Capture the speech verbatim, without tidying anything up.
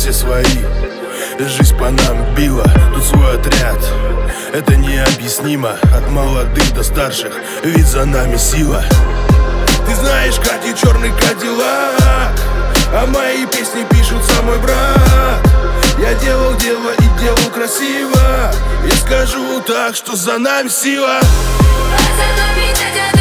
все свои. Жизнь по нам била, тут свой отряд. Это необъяснимо, от молодых до старших, ведь за нами сила. Ты знаешь, катит черный кадиллак, а мои песни пишут сам мой брат. Я делал дело и делал красиво. Я скажу так, что за нами сила. За нами дядя